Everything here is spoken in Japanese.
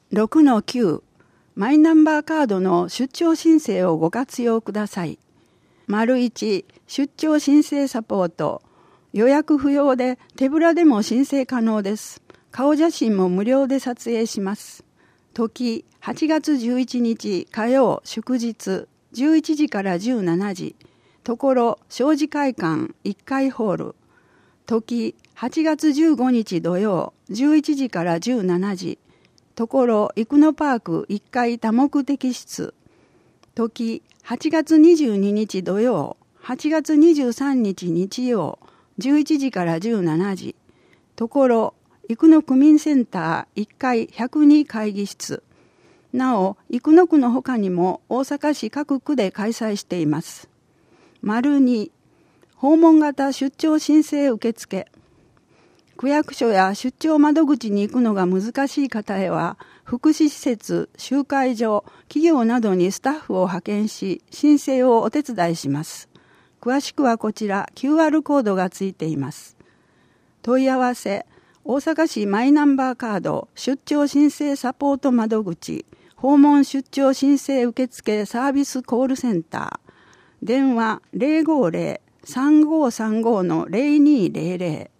6-9 マイナンバーカードの出張申請をご活用ください。1出張申請サポート。予約不要で手ぶらでも申請可能です。顔写真も無料で撮影します。時8月11日火曜祝日11時から17時。ところ庄司会館1階ホール。時8月15日土曜11時から17時。ところ生野パーク1階多目的室。時8月22日土曜8月23日日曜11時から17時。ところ生野区民センター1階102会議室。なお生野区の他にも大阪市各区で開催しています。2訪問型出張申請受付。区役所や出張窓口に行くのが難しい方へは、福祉施設、集会所、企業などにスタッフを派遣し、申請をお手伝いします。詳しくはこちら QR コードがついています。問い合わせ、大阪市マイナンバーカード出張申請サポート窓口、訪問出張申請受付サービスコールセンター、電話 050-3535-0200